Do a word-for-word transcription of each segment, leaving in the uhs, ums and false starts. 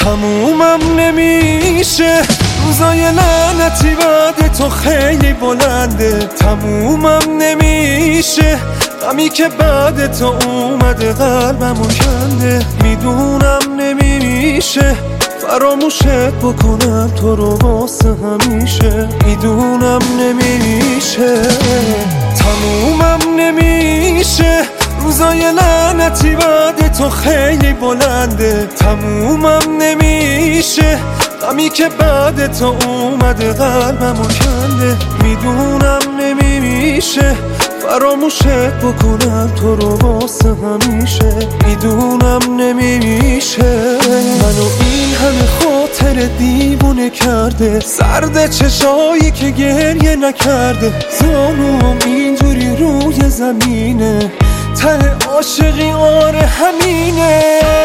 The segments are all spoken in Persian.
تمومم نمیشه، روزای لعنتی بعد تو خیلی بلنده. تمومم نمیشه، غمی که بعد تو اومده قلبمو کنده. میدونم نمیشه فراموشت بکنم تو رو واسه همیشه. میدونم نمیشه، تمومم نمیشه، روزای لعنتی بعد تو خیلی بلنده. تمومم نمیشه، غمی که بعد تو اومده قلبمو کنده. میدونم نمیشه فراموشت بکنم تو رو واسه همیشه. میدونم نمیشه، منو این همه خاطر دیوونه کرده. سرد چشایی که گریه نکرده، زانوم اینجوری روی زمینه. ته عاشقی آره همینه.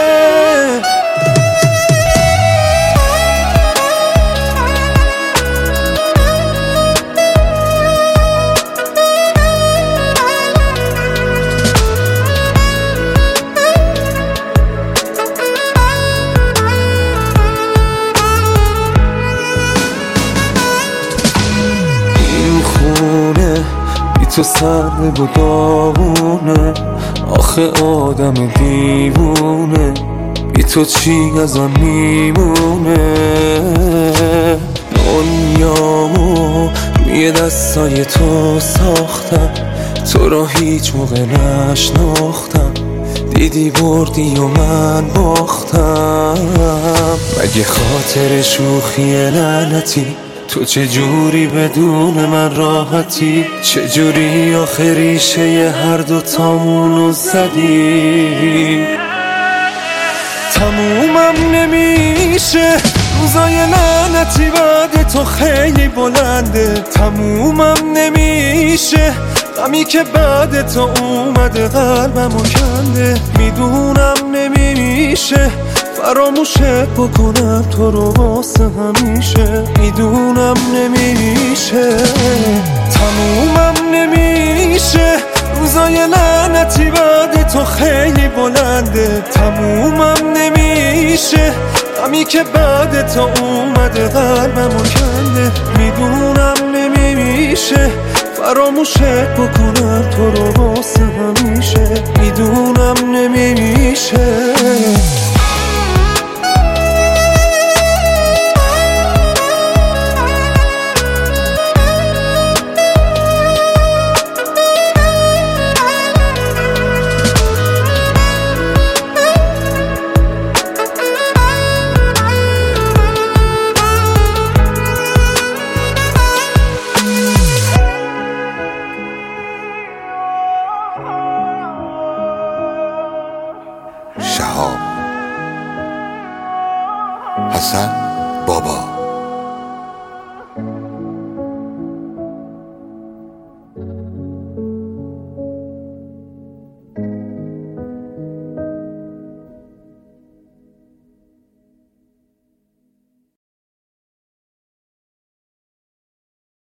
تو سرد و داغونه، آخه آدم دیوونه. بی تو چی ازم میمونه؟ دنیامو روی دستای تو ساختم، تو را هیچ موقع نشناختم. دیدی بردی و من باختم. مگه خاطر شوخی لعنتی؟ تو چجوری بدون من راحتی؟ چجوری آخه ریشه هر دوتامونو زدی؟ تمومم نمیشه، روزای لعنتی بعد تو خیلی بلنده. تمومم نمیشه، غمی که بعد تو اومده قلبمو کنده. میدونم نمیشه فراموشت بکنم تو رو واسه همیشه. میدونم نمیشه، تمومم نمیشه، روزای لعنتی بعد تو خیلی بلنده. تمومم نمیشه، غمی که بعد تو اومده قلبمو کنده. میدونم نمیشه فراموشت بکنم تو رو واسه همیشه. میدونم نمیشه. شهاب حسن بابا